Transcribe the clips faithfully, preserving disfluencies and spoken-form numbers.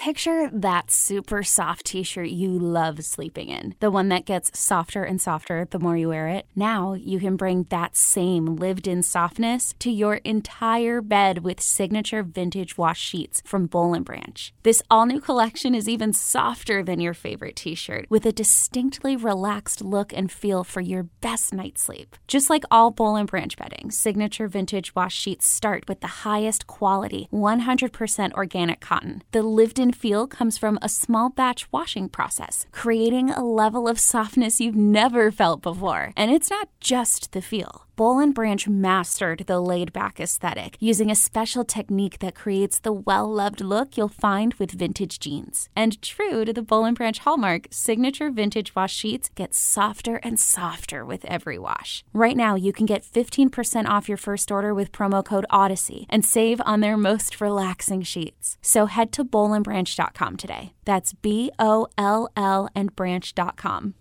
Picture that super soft t-shirt you love sleeping in. The one that gets softer and softer the more you wear it. Now you can bring that same lived-in softness to your entire bed with signature vintage wash sheets from Boll and Branch. This all-new collection is even softer than your favorite t-shirt, with a distinctly relaxed look and feel for your best night's sleep. Just like all Boll and Branch bedding, signature vintage wash sheets start with the highest quality, one hundred percent organic cotton. The lived-in feel comes from a small batch washing process, creating a level of softness you've never felt before. And it's not just the feel. Boll and Branch mastered the laid-back aesthetic using a special technique that creates the well-loved look you'll find with vintage jeans. And true to the Boll and Branch hallmark, signature vintage wash sheets get softer and softer with every wash. Right now, you can get fifteen percent off your first order with promo code Odyssey and save on their most relaxing sheets. So head to boll and branch dot com today. That's B O L L and branch dot com.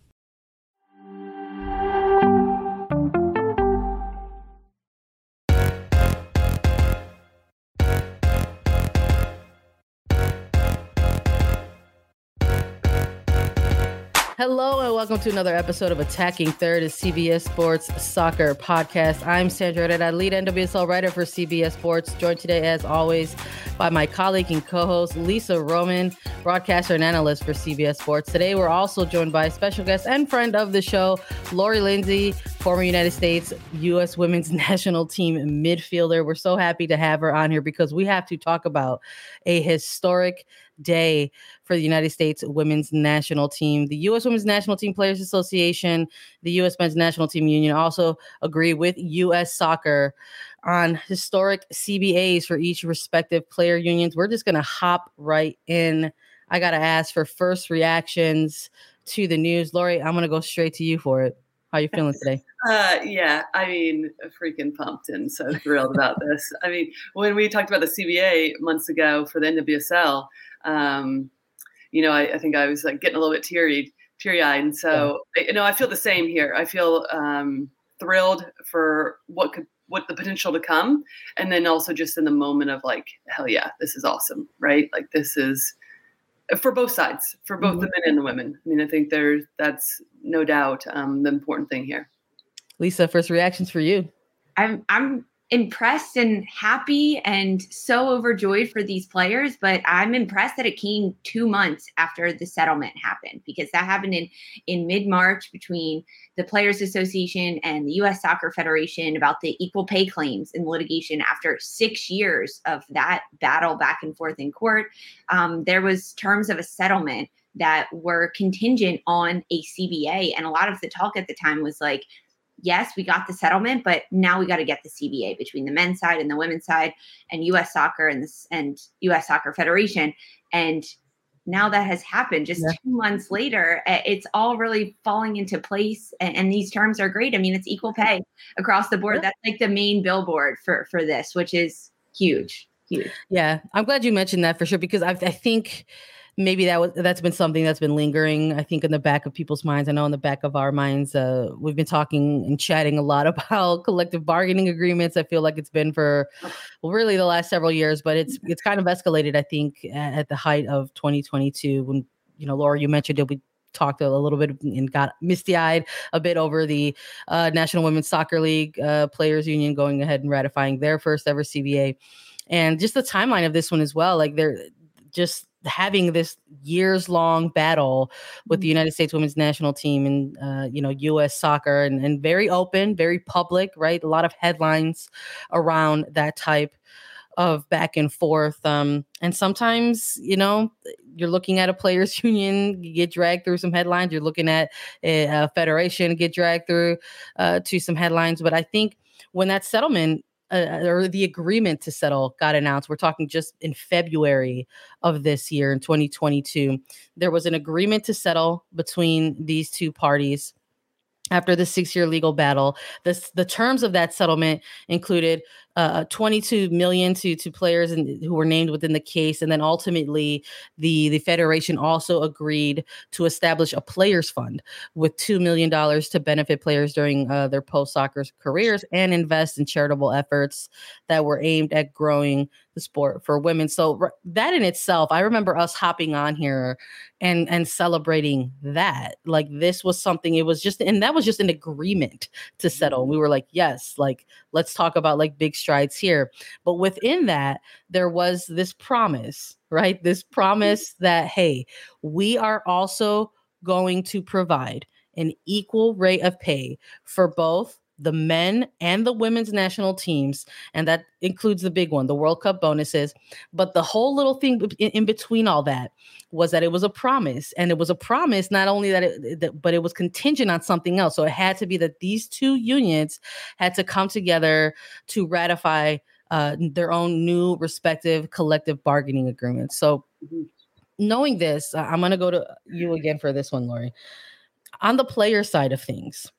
Hello and welcome to another episode of Attacking Third, a C B S Sports soccer podcast. I'm Sandra Herrera, lead N W S L writer for C B S Sports, joined today as always by my colleague and co-host Lisa Roman, broadcaster and analyst for C B S Sports. Today we're also joined by a special guest and friend of the show, Lori Lindsey, former United States U S Women's National Team midfielder. We're so happy to have her on here because we have to talk about a historic day for the United States Women's National Team. The U S Women's National Team Players Association, the U S Men's National Team Union also agree with U S Soccer on historic C B As for each respective player unions. We're just going to hop right in. I got to ask for first reactions to the news. Lori, I'm going to go straight to you for it. How are you feeling today? Uh, yeah, I mean, freaking pumped and so thrilled about this. I mean, when we talked about the C B A months ago for the N W S L, um, you know, I, I think I was like getting a little bit teary, teary-eyed. And so, yeah. you know, I feel the same here. I feel um, thrilled for what could, what the potential to come. And then also just in the moment of like, hell yeah, this is awesome, right? Like this is for both sides, for both mm-hmm. the men and the women. I mean, I think there's, that's no doubt um, the important thing here. Lisa, first reactions for you. I'm, I'm impressed and happy and so overjoyed for these players, but I'm impressed that it came two months after the settlement happened, because that happened in, in mid-March between the Players Association and the U S Soccer Federation about the equal pay claims in litigation. After six years of that battle back and forth in court, um, there was terms of a settlement that were contingent on a C B A. And a lot of the talk at the time was like, yes, we got the settlement, but now we got to get the C B A between the men's side and the women's side and U S Soccer and this and U S Soccer Federation. And now that has happened just yeah. two months later, it's all really falling into place. And, and these terms are great. I mean, it's equal pay across the board. Yeah. That's like the main billboard for, for this, which is huge, huge. Yeah. I'm glad you mentioned that for sure, because I, I think maybe that was, that's been something that's been lingering, I think, in the back of people's minds. I know in the back of our minds, uh, we've been talking and chatting a lot about collective bargaining agreements. I feel like it's been for well, really the last several years, but it's it's kind of escalated, I think, at, at the height of twenty twenty-two when, you know, Laura, you mentioned it, we talked a little bit and got misty-eyed a bit over the uh, National Women's Soccer League uh, Players Union going ahead and ratifying their first ever C B A. And just the timeline of this one as well, like they're just having this years long battle with the United States Women's National Team and, uh, you know, U S Soccer and, and very open, very public, right? A lot of headlines around that type of back and forth. Um, and sometimes, you know, you're looking at a players union, you get dragged through some headlines. You're looking at a, a federation get dragged through uh, to some headlines. But I think when that settlement Uh, or the agreement to settle got announced, we're talking just in February of this year in twenty twenty-two, there was an agreement to settle between these two parties after the six-year legal battle. This, the terms of that settlement included uh, twenty-two million to to players in, who were named within the case, and then ultimately the the federation also agreed to establish a players fund with two million dollars to benefit players during uh, their post soccer careers and invest in charitable efforts that were aimed at growing the sport for women. So r- that in itself, I remember us hopping on here and and celebrating that. Like this was something. It was just, and that was just an agreement to settle. We were like, yes, like let's talk about like big strides here. But within that, there was this promise, right? This promise that, hey, we are also going to provide an equal rate of pay for both the men and the women's national teams. And that includes the big one, the World Cup bonuses. But the whole little thing in, in between all that was that it was a promise. And it was a promise, not only that, it, that, but it was contingent on something else. So it had to be that these two unions had to come together to ratify uh, their own new respective collective bargaining agreements. So knowing this, I'm going to go to you again for this one, Lori. On the player side of things,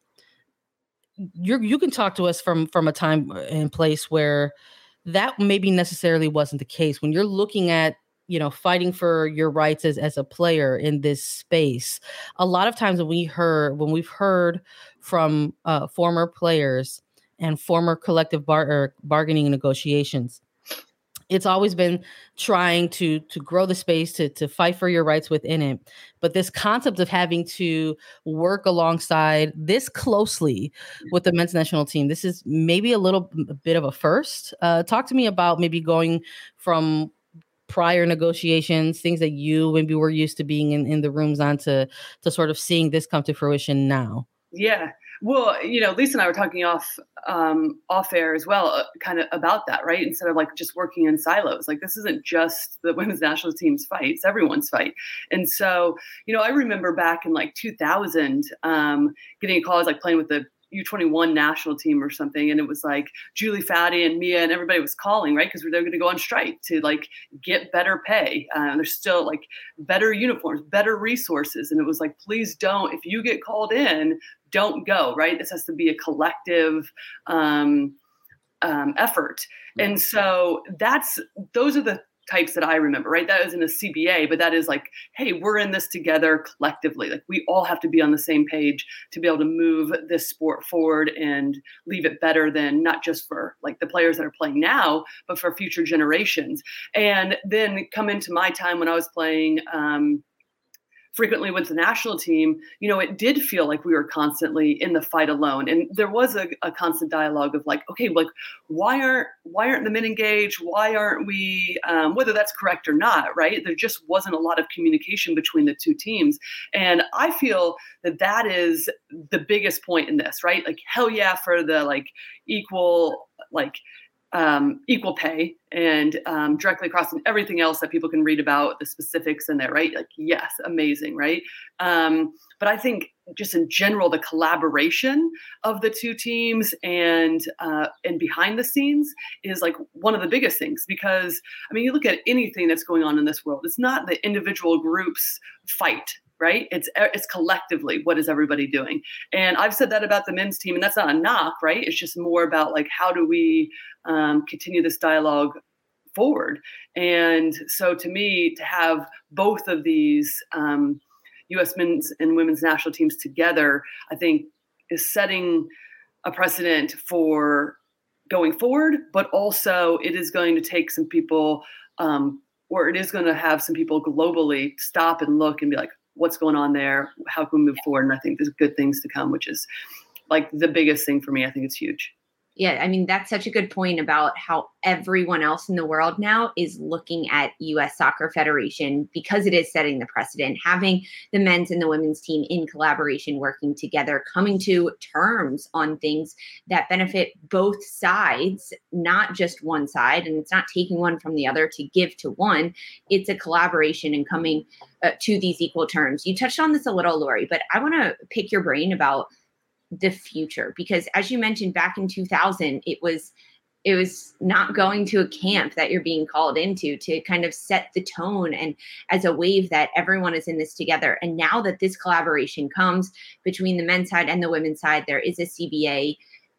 you you can talk to us from from a time and place where that maybe necessarily wasn't the case. When you're looking at, you know, fighting for your rights as, as a player in this space, a lot of times when we heard when we've heard from uh, former players and former collective bar- or bargaining negotiations, it's always been trying to to grow the space, to to fight for your rights within it. But this concept of having to work alongside this closely with the men's national team, this is maybe a little a bit of a first. Uh, talk to me about maybe going from prior negotiations, things that you maybe were used to being in, in the rooms on, to to sort of seeing this come to fruition now. Yeah. Well, you know, Lisa and I were talking off um, off air as well, uh, kind of about that, right? Instead of like just working in silos, like this isn't just the women's national team's fight; it's everyone's fight. And so, you know, I remember back in like two thousand, um, getting a call. I was like playing with the U twenty-one national team or something, and it was like Julie Faddy and Mia and everybody was calling, right? Because they're going to go on strike to like get better pay. Uh, there's still like better uniforms, better resources, and it was like, please don't. If you get called in, don't go, right? This has to be a collective um, um, effort. And so that's, those are the types that I remember, right? That is in a C B A, but that is like, hey, we're in this together collectively. Like we all have to be on the same page to be able to move this sport forward and leave it better than not just for like the players that are playing now, but for future generations. And then come into my time when I was playing, um, frequently with the national team, you know, it did feel like we were constantly in the fight alone. And there was a, a constant dialogue of like, okay, like, why aren't, why aren't the men engaged? Why aren't we, um, whether that's correct or not, right? There just wasn't a lot of communication between the two teams. And I feel that that is the biggest point in this, right? Like, hell yeah, for the like equal, like, Um, equal pay and um, directly across from everything else that people can read about, the specifics in there, right? Like, yes, amazing, right? Um, but I think just in general, the collaboration of the two teams and uh, and behind the scenes is like one of the biggest things, because, I mean, you look at anything that's going on in this world, it's not the individual groups fight, right? It's it's collectively, what is everybody doing? And I've said that about the men's team, and that's not a knock, right? It's just more about like, how do we um, continue this dialogue forward? And so to me, to have both of these um, U S men's and women's national teams together, I think is setting a precedent for going forward, but also it is going to take some people, um, or it is going to have some people globally stop and look and be like, what's going on there? How can we move forward? And I think there's good things to come, which is like the biggest thing for me. I think it's huge. Yeah, I mean, that's such a good point about how everyone else in the world now is looking at U S Soccer Federation, because it is setting the precedent, having the men's and the women's team in collaboration, working together, coming to terms on things that benefit both sides, not just one side. And it's not taking one from the other to give to one. It's a collaboration and coming uh, to these equal terms. You touched on this a little, Lori, but I want to pick your brain about the future, because as you mentioned, back in two thousand, it was it was not going to a camp that you're being called into to kind of set the tone and as a wave that everyone is in this together. And now that this collaboration comes between the men's side and the women's side, there is a C B A.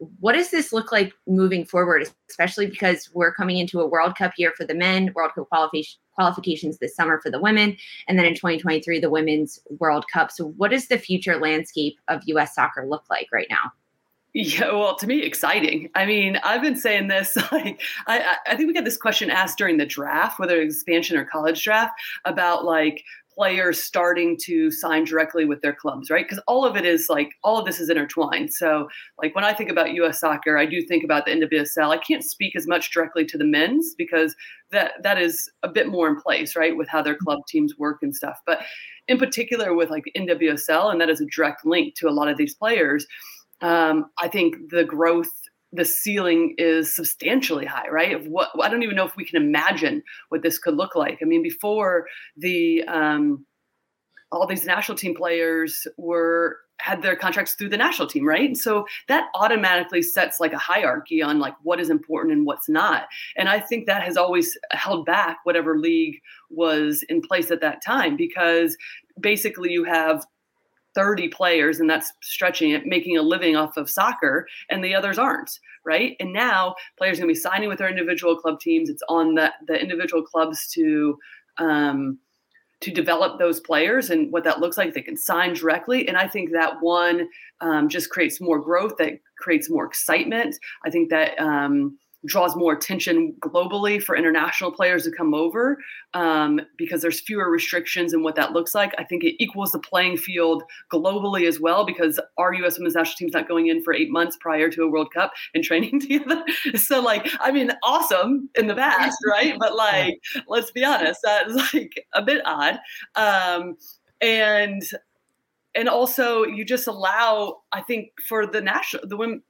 what does this look like moving forward, especially because we're coming into a World Cup year for the men, World Cup qualification qualifications this summer for the women, and then in twenty twenty-three, the Women's World Cup. So what does the future landscape of U S soccer look like right now? Yeah, well, to me, exciting. I mean, I've been saying this, like, I, I think we got this question asked during the draft, whether it's expansion or college draft, about like players starting to sign directly with their clubs, right? Because all of it is like, all of this is intertwined. So like when I think about U S soccer, I do think about the N W S L. I can't speak as much directly to the men's because that that is a bit more in place, right? With how their club teams work and stuff. But in particular with like N W S L, and that is a direct link to a lot of these players, um, I think the growth, the ceiling is substantially high, right? Of what I don't even know if we can imagine what this could look like. I mean, before the um, all these national team players were had their contracts through the national team, right? And so that automatically sets like a hierarchy on like what is important and what's not. And I think that has always held back whatever league was in place at that time, because basically you have thirty players, and that's stretching it, making a living off of soccer, and the others aren't, right? And now players are going to be signing with their individual club teams. It's on the, the individual clubs to um, to develop those players and what that looks like. They can sign directly. And I think that one um, just creates more growth, that creates more excitement. I think that um, draws more attention globally for international players to come over um, because there's fewer restrictions in what that looks like. I think it equals the playing field globally as well, because our U S women's national team's not going in for eight months prior to a World Cup and training together. So like, I mean, awesome in the past, right? But like, let's be honest, that is like a bit odd. Um, and, and also you just allow, I think for the national, the women,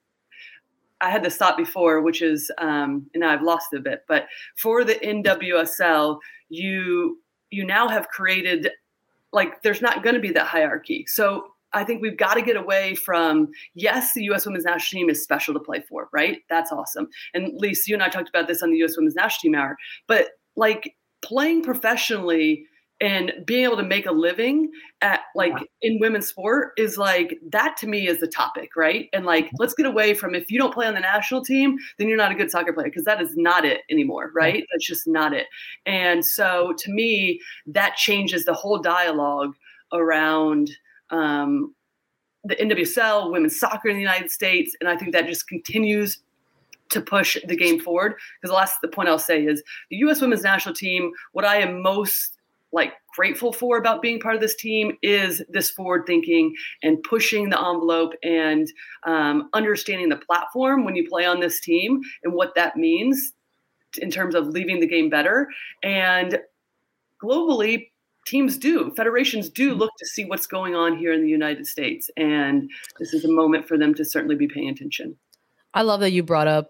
I had this thought before, which is, um, and I've lost it a bit, but for the N W S L, you you now have created, like, there's not going to be that hierarchy. So I think we've got to get away from, yes, the U S Women's National Team is special to play for, right? That's awesome. And Lise, you and I talked about this on the U S Women's National Team Hour, but like playing professionally and being able to make a living at like in women's sport is like, that to me is the topic, right? And like, let's get away from, if you don't play on the national team, then you're not a good soccer player, because that is not it anymore, right? That's just not it. And so to me, that changes the whole dialogue around um, the N W S L, women's soccer in the United States. And I think that just continues to push the game forward. Because the last the point I'll say is the U S women's national team, what I am most like grateful for about being part of this team is this forward thinking and pushing the envelope and um, understanding the platform when you play on this team and what that means in terms of leaving the game better. And globally, teams do, federations do look to see what's going on here in the United States. And this is a moment for them to certainly be paying attention. I love that you brought up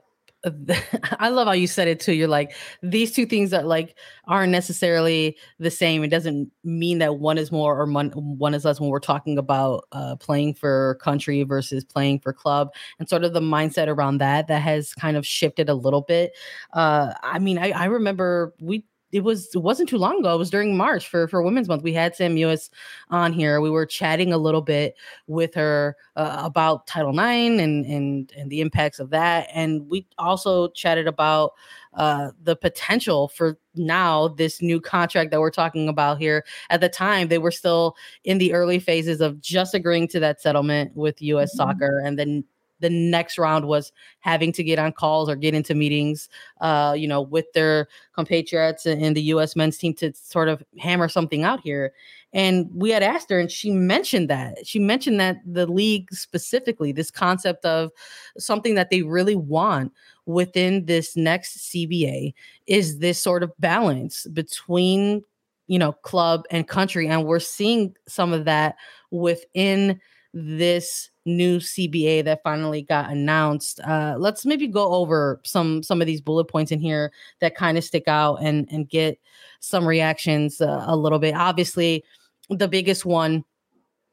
I love how you said it too. You're like, these two things that like aren't necessarily the same. It doesn't mean that one is more or one, one is less when we're talking about uh, playing for country versus playing for club, and sort of the mindset around that that has kind of shifted a little bit. Uh, I mean, I, I remember we It was it wasn't too long ago. It was during March for, for Women's Month. We had Sam Mewis on here. We were chatting a little bit with her uh, about Title nine and and and the impacts of that. And we also chatted about uh, the potential for now this new contract that we're talking about here. At the time, they were still in the early phases of just agreeing to that settlement with U S mm-hmm. Soccer, and then the next round was having to get on calls or get into meetings, uh, you know, with their compatriots in the U S men's team to sort of hammer something out here. And we had asked her, and she mentioned that. She mentioned that the league specifically, this concept of something that they really want within this next C B A is this sort of balance between, you know, club and country. And we're seeing some of that within this new C B A that finally got announced. Uh, let's maybe go over some some of these bullet points in here that kind of stick out and and get some reactions uh, a little bit. Obviously, the biggest one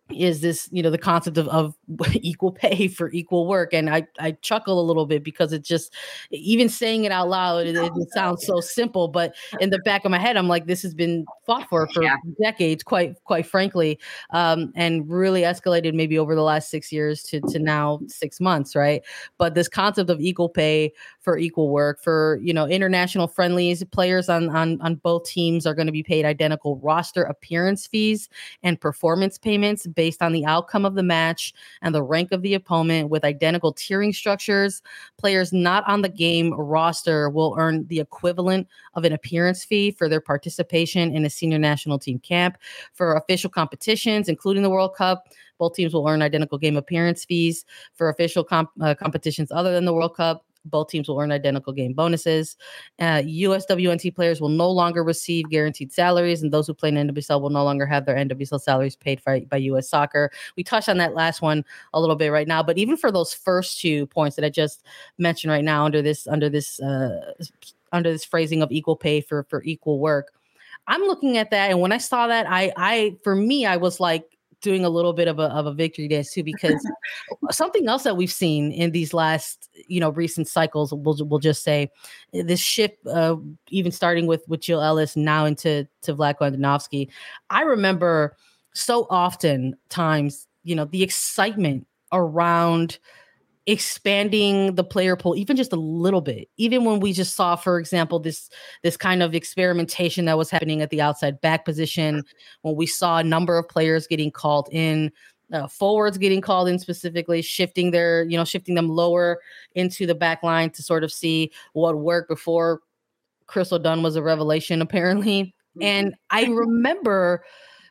is this, you know, the concept of, of equal pay for equal work. And I, I chuckle a little bit because it just, even saying it out loud, it, it sounds so simple, but in the back of my head, I'm like, this has been fought for for yeah. decades, quite, quite frankly, um, and really escalated maybe over the last six years to, to now six months. Right. But this concept of equal pay for equal work, for, you know, international friendlies, players on, on, on both teams are going to be paid identical roster appearance fees and performance payments based on the outcome of the match and the rank of the opponent, with identical tiering structures. Players not on the game roster will earn the equivalent of an appearance fee for their participation in a senior national team camp. For official competitions, including the World Cup, both teams will earn identical game appearance fees. For official comp- uh, competitions other than the World Cup, both teams will earn identical game bonuses. Uh, U S W N T players will no longer receive guaranteed salaries, and those who play in N W S L will no longer have their N W S L salaries paid by, by U S Soccer. We touched on that last one a little bit right now, but even for those first two points that I just mentioned right now, under this under this uh, under this phrasing of equal pay for for equal work, I'm looking at that, and when I saw that, I I for me I was like doing a little bit of a of a victory dance too, because something else that we've seen in these last, you know, recent cycles, we'll we'll just say this shift, uh, even starting with with Jill Ellis now into to Vlatko Andonovski. I remember so often times, you know, the excitement around expanding the player pool, even just a little bit, even when we just saw, for example, this this kind of experimentation that was happening at the outside back position, when we saw a number of players getting called in, uh, forwards getting called in specifically, shifting their, you know, shifting them lower into the back line to sort of see what worked before Crystal Dunn was a revelation, apparently. Mm-hmm. And I remember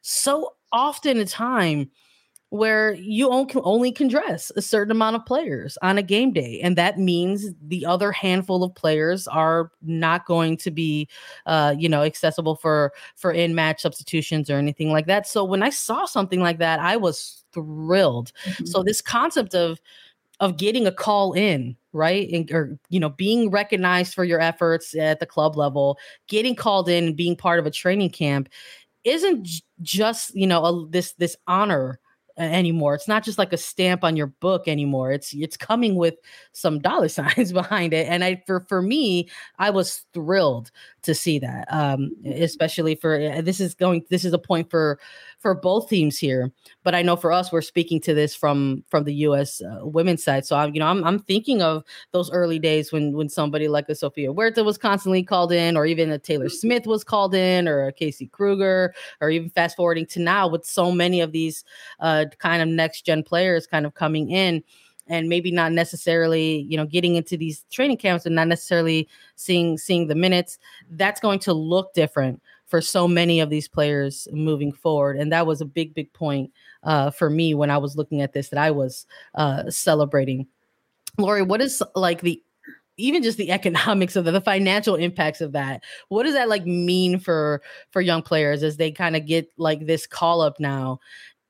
so often a time where you only can dress a certain amount of players on a game day. And that means the other handful of players are not going to be, uh, you know, accessible for, for in-match substitutions or anything like that. So when I saw something like that, I was thrilled. Mm-hmm. So this concept of, of getting a call in, right? And, or, you know, being recognized for your efforts at the club level, getting called in and being part of a training camp isn't j- just, you know, a, this, this honor anymore. It's not just like a stamp on your book anymore. It's it's coming with some dollar signs behind it. And I for for me, I was thrilled to see that. Um, especially for this is going this is a point for for both teams here. But I know for us, we're speaking to this from from the U S uh, women's side. So I'm you know I'm I'm thinking of those early days when when somebody like a Sofia Huerta was constantly called in, or even a Taylor Smith was called in, or a Casey Kruger, or even fast forwarding to now with so many of these uh, kind of next gen players kind of coming in, and maybe not necessarily, you know, getting into these training camps and not necessarily seeing seeing the minutes. That's going to look different for so many of these players moving forward. And that was a big, big point uh, for me when I was looking at this, that I was uh, celebrating. Lori, what is like the, even just the economics of the, the financial impacts of that? What does that like mean for, for young players as they kind of get like this call up now,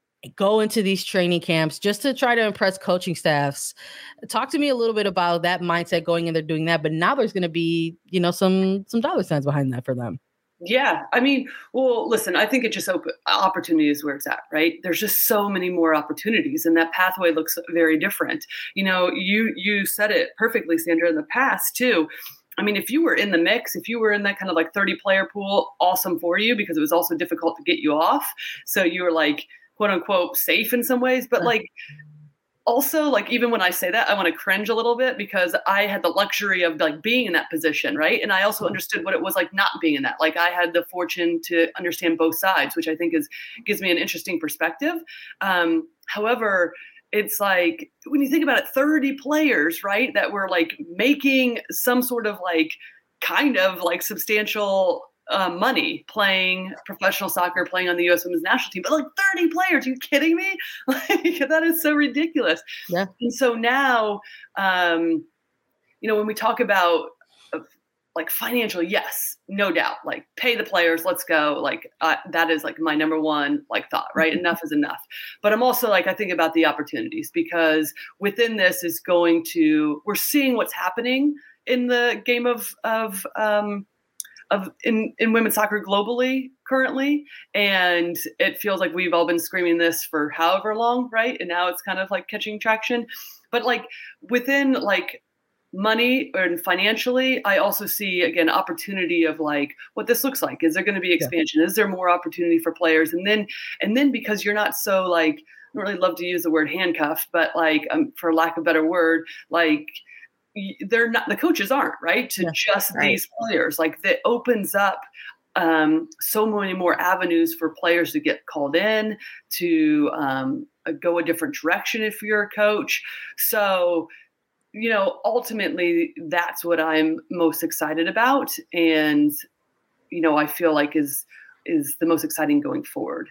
go into these training camps just to try to impress coaching staffs? Talk to me a little bit about that mindset going in there doing that, but now there's going to be, you know, some, some dollar signs behind that for them. Yeah. I mean, well, listen, I think it just open opportunity is where it's at, right? There's just so many more opportunities, and that pathway looks very different. You know, you, you said it perfectly, Sandra, in the past too. I mean, if you were in the mix, if you were in that kind of like thirty player pool, awesome for you, because it was also difficult to get you off. So you were like, quote unquote, safe in some ways, but like, also, like, even when I say that, I want to cringe a little bit, because I had the luxury of like being in that position, right? And I also understood what it was like not being in that. Like, I had the fortune to understand both sides, which I think is gives me an interesting perspective. Um, however, it's like when you think about it, thirty players, right, that were like making some sort of like kind of like substantial Uh, money playing professional soccer, playing on the U S women's national team, but like thirty players, are you kidding me? Like, that is so ridiculous. Yeah. And so now, um, you know, when we talk about uh, like financial, yes, no doubt, like pay the players, let's go. Like uh, that is like my number one like thought, right? Mm-hmm. Enough is enough. But I'm also like, I think about the opportunities, because within this is going to, we're seeing what's happening in the game of, of, um, of in, in women's soccer globally, currently. And it feels like we've all been screaming this for however long, right? And now it's kind of like catching traction. But like within like money and financially, I also see, again, opportunity of like what this looks like. Is there going to be expansion? Yeah. Is there more opportunity for players? And then, and then because you're not so like, I don't really love to use the word handcuffed, but like, um, for lack of a better word, like they're not, the coaches aren't, right? To yeah, just right. these players, like that opens up um, so many more avenues for players to get called in, to um, go a different direction if you're a coach. So, you know, ultimately that's what I'm most excited about. And, you know, I feel like is, is the most exciting going forward.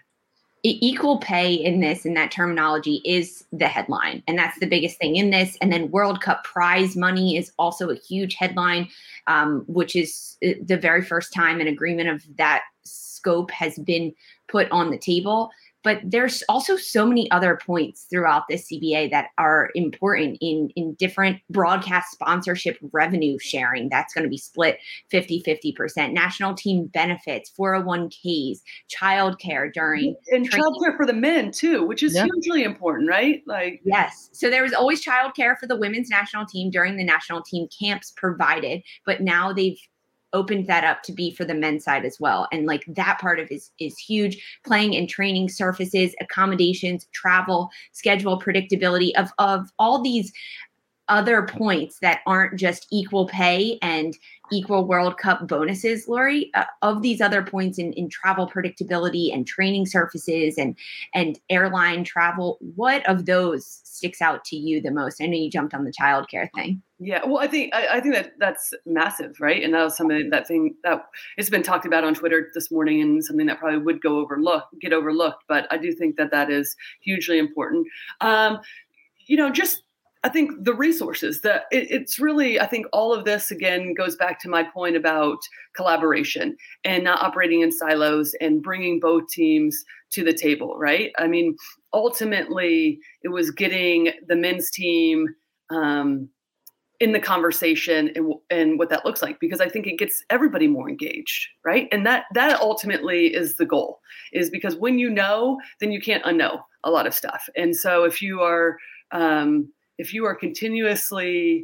Equal pay in this, and that terminology is the headline. And that's the biggest thing in this. And then World Cup prize money is also a huge headline, um, which is the very first time an agreement of that scope has been put on the table. But there's also so many other points throughout this C B A that are important in, in different broadcast sponsorship revenue sharing. That's going to be split fifty-fifty percent. National team benefits, four oh one k's, childcare during and childcare for the men too, which is yeah. hugely important, right? Like yes. So there was always childcare for the women's national team during the national team camps provided, but now they've opened that up to be for the men's side as well. And like that part of it is, is huge. Playing and training surfaces, accommodations, travel, schedule predictability of, of all these other points that aren't just equal pay and equal World Cup bonuses, Lori, uh, of these other points in, in travel predictability and training surfaces and, and airline travel. What of those sticks out to you the most? I know you jumped on the childcare thing. Yeah, well, I think I, I think that that's massive, right? And that was something that thing that it's been talked about on Twitter this morning, and something that probably would go overlooked, get overlooked. But I do think that that is hugely important. Um, you know, just I think the resources that it, it's really, I think all of this again goes back to my point about collaboration and not operating in silos and bringing both teams to the table, right? I mean, ultimately, it was getting the men's team um, in the conversation and, and what that looks like, because I think it gets everybody more engaged, right? And that that ultimately is the goal, is because when you know, then you can't unknow a lot of stuff. And so if you are um, if you are continuously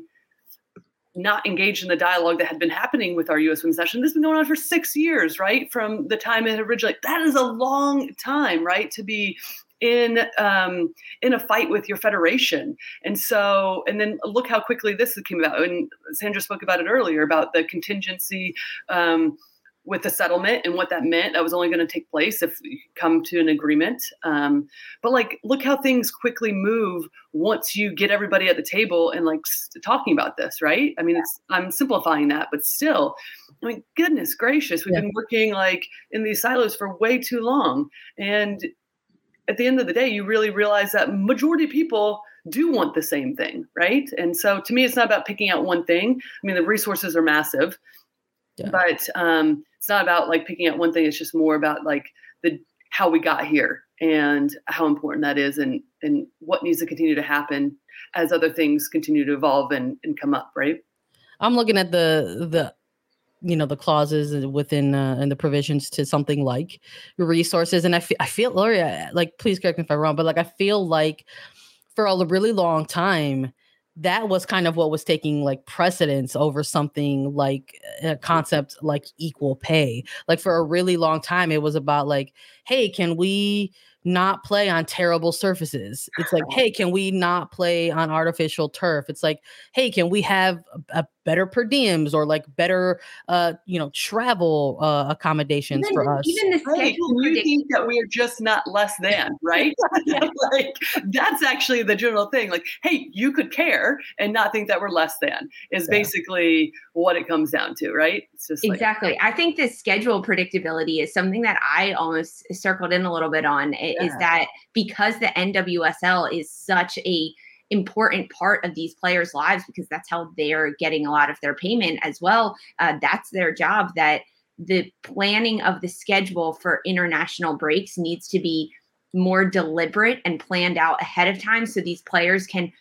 not engaged in the dialogue that had been happening with our U S Women's National, this has been going on for six years, right? From the time it originally, that is a long time, right? To be in um, in a fight with your federation. And so, and then look how quickly this came about. And Sandra spoke about it earlier, about the contingency um, with the settlement and what that meant. That was only going to take place if you come to an agreement. Um, but like, look how things quickly move once you get everybody at the table and like talking about this, right? I mean, it's, I'm simplifying that, but still, I mean, goodness gracious, we've yeah. been working like in these silos for way too long. And at the end of the day, you really realize that majority of people do want the same thing, right? And so to me, it's not about picking out one thing. I mean, the resources are massive, yeah. but um, it's not about like picking out one thing. It's just more about like the how we got here and how important that is, and and what needs to continue to happen as other things continue to evolve and, and come up, right? I'm looking at the the you know, the clauses within uh, and the provisions to something like resources. And I, fe- I feel, Lori, like, please correct me if I'm wrong, but like, I feel like for a really long time, that was kind of what was taking like precedence over something like a concept like equal pay. Like for a really long time, it was about like, hey, can we not play on terrible surfaces? It's like, hey, can we not play on artificial turf? It's like, hey, can we have a, a better per diems or like better, uh, you know, travel uh, accommodations even, for us? Even the schedule. Right. You think that we are just not less than, right? Like that's actually the general thing. Like, hey, you could care and not think that we're less than is yeah. basically what it comes down to, right? It's just exactly. Like, I think the schedule predictability is something that I almost circled in a little bit on. Yeah. Is that because the N W S L is such a important part of these players' lives, because that's how they're getting a lot of their payment as well. Uh, that's their job, that the planning of the schedule for international breaks needs to be more deliberate and planned out ahead of time, so these players can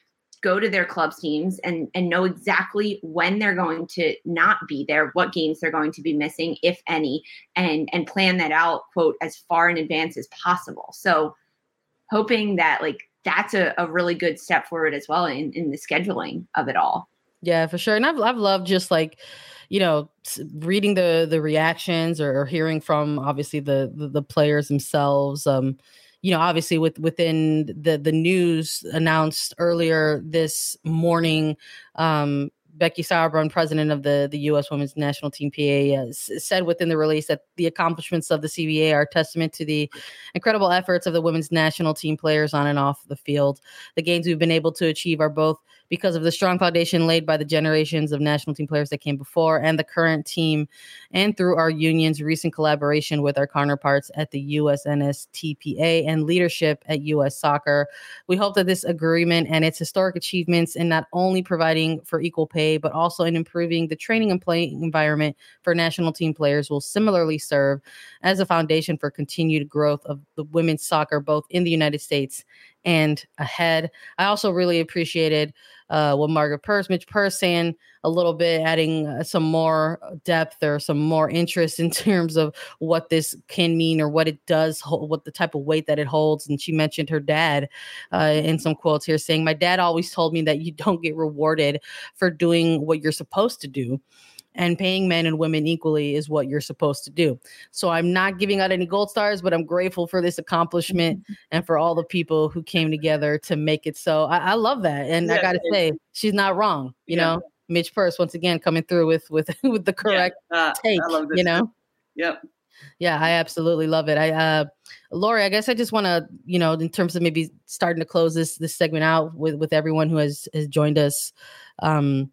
go to their clubs teams and, and know exactly when they're going to not be there, what games they're going to be missing, if any, and, and plan that out, quote, as far in advance as possible. So hoping that like that's a, a really good step forward as well in, in the scheduling of it all. Yeah, for sure. And I've, I've loved just like, you know, reading the, the reactions or, or hearing from obviously the, the, the players themselves. Um, you know, obviously with within the, the news announced earlier this morning, um, Becky Sauerbrunn, president of the, the U S Women's National Team P A, uh, said within the release that the accomplishments of the C B A are a testament to the incredible efforts of the women's national team players on and off the field. The gains we've been able to achieve are both because of the strong foundation laid by the generations of national team players that came before and the current team, and through our union's recent collaboration with our counterparts at the U S N S T P A and leadership at U S Soccer. We hope that this agreement and its historic achievements in not only providing for equal pay, but also in improving the training and playing environment for national team players will similarly serve as a foundation for continued growth of the women's soccer, both in the United States and ahead. I also really appreciated uh, what Margaret Purce, Midge Purce saying a little bit, adding uh, some more depth or some more interest in terms of what this can mean or what it does, hold, what the type of weight that it holds. And she mentioned her dad uh, in some quotes here saying, "My dad always told me that you don't get rewarded for doing what you're supposed to do. And paying men and women equally is what you're supposed to do." So I'm not giving out any gold stars, but I'm grateful for this accomplishment and for all the people who came together to make it so. I, I love that. And yeah, I got to say, she's not wrong. You yeah. know, Midge Purce, once again, coming through with with, with the correct yeah, uh, take, you know? Too. Yep. Yeah, I absolutely love it. I, uh, Lori, I guess I just want to, you know, in terms of maybe starting to close this this segment out with, with everyone who has, has joined us, um,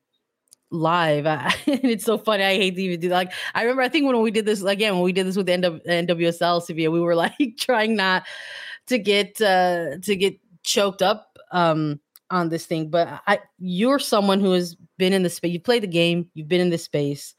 live. I, it's so funny. I hate to even do that. Like, I remember, I think when we did this again, when we did this with the N W S L C B A, we were like trying not to get, uh, to get choked up, um, on this thing. But I, you're someone who has been in the space. You played the game. You've been in this space.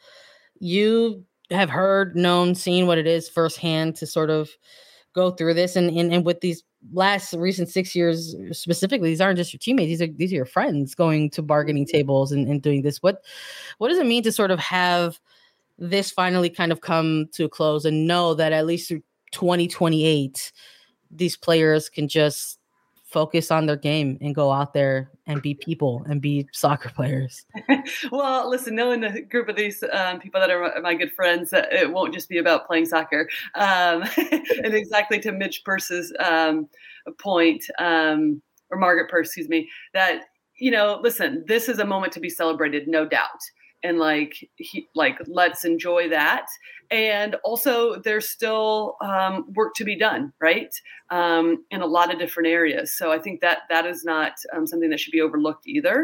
You have heard, known, seen what it is firsthand to sort of go through this. And, and, and with these last recent six years specifically, these aren't just your teammates. These are, these are your friends going to bargaining tables and, and doing this. What, what does it mean to sort of have this finally kind of come to a close and know that at least through twenty twenty-eight, these players can just focus on their game and go out there and be people and be soccer players? Well, listen, knowing the group of these um, people that are my good friends, uh, it won't just be about playing soccer. Um, and exactly to Midge Purce's um, point, um, or Margaret Purce, excuse me, that, you know, listen, this is a moment to be celebrated, no doubt. And like, he, like, let's enjoy that. And also there's still um, work to be done, right? Um, in a lot of different areas. So I think that that is not um, something that should be overlooked either.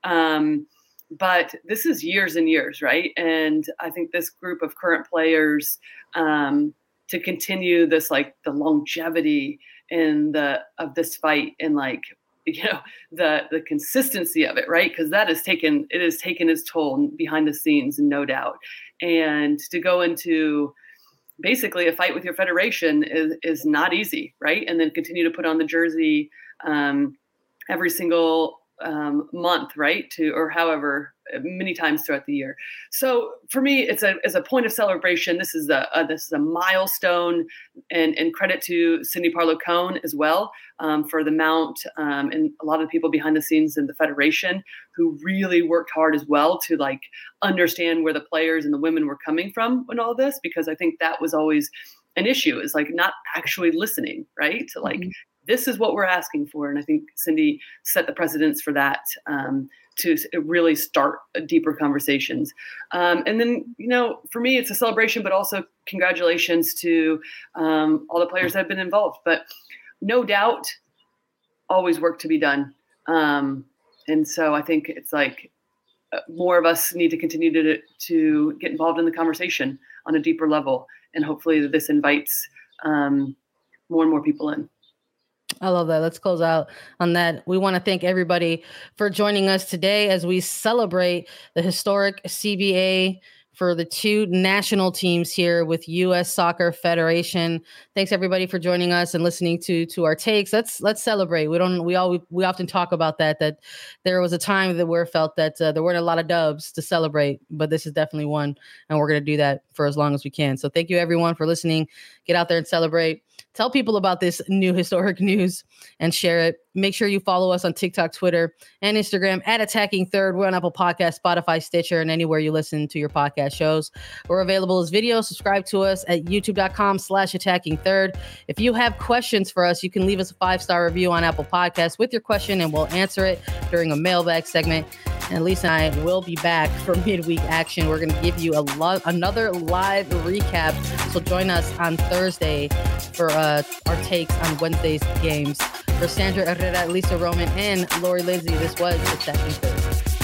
Um, but this is years and years, right? And I think this group of current players um, to continue this, like the longevity in the, of this fight and like, you know, the, the consistency of it, right? Because that has taken, it has taken its toll behind the scenes, no doubt. And to go into basically a fight with your federation is, is not easy, right? And then continue to put on the jersey um, every single um, month, right? To, or however many times throughout the year. So for me, it's a, it's a point of celebration. This is a, a this is a milestone, and, and credit to Cindy Parlow-Cone as well um, for the Mount um, and a lot of the people behind the scenes in the federation who really worked hard as well to like understand where the players and the women were coming from in all this, because I think that was always an issue, is like not actually listening, right? To like, mm-hmm. This is what we're asking for. And I think Cindy set the precedence for that um, to really start deeper conversations. Um, and then, you know, for me, it's a celebration, but also congratulations to um, all the players that have been involved. But no doubt, always work to be done. Um, and so I think it's like more of us need to continue to, to get involved in the conversation on a deeper level. And hopefully this invites um, more and more people in. I love that. Let's close out on that. We want to thank everybody for joining us today as we celebrate the historic C B A for the two national teams here with U S Soccer Federation. Thanks everybody for joining us and listening to to our takes. Let's let's celebrate. We don't we all we often talk about that that there was a time that we felt that uh, there weren't a lot of dubs to celebrate, but this is definitely one, and we're going to do that for as long as we can. So thank you everyone for listening. Get out there and celebrate. Tell people about this new historic news and share it. Make sure you follow us on TikTok, Twitter, and Instagram at Attacking Third. We're on Apple Podcasts, Spotify, Stitcher, and anywhere you listen to your podcast shows. We're available as video. Subscribe to us at youtube.com slash attacking third. If you have questions for us, you can leave us a five-star review on Apple Podcasts with your question, and we'll answer it during a mailbag segment. And Lisa and I will be back for midweek action. We're going to give you a lo- another live recap. So join us on Thursday for uh, our takes on Wednesday's games. For Sandra Herrera, Lisa Roman, and Lori Lindsay, this was Attacking Third.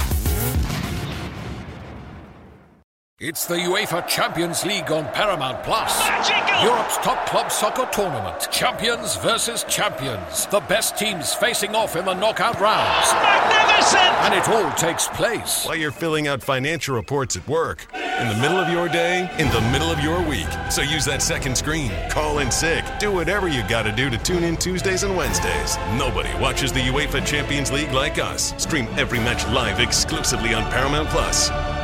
It's the UEFA Champions League on Paramount Plus. Magical! Europe's top club soccer tournament. Champions versus champions. The best teams facing off in the knockout rounds. Magnificent! And it all takes place while you're filling out financial reports at work, in the middle of your day, in the middle of your week. So use that second screen. Call in sick. Do whatever you got to do to tune in Tuesdays and Wednesdays. Nobody watches the UEFA Champions League like us. Stream every match live exclusively on Paramount Plus.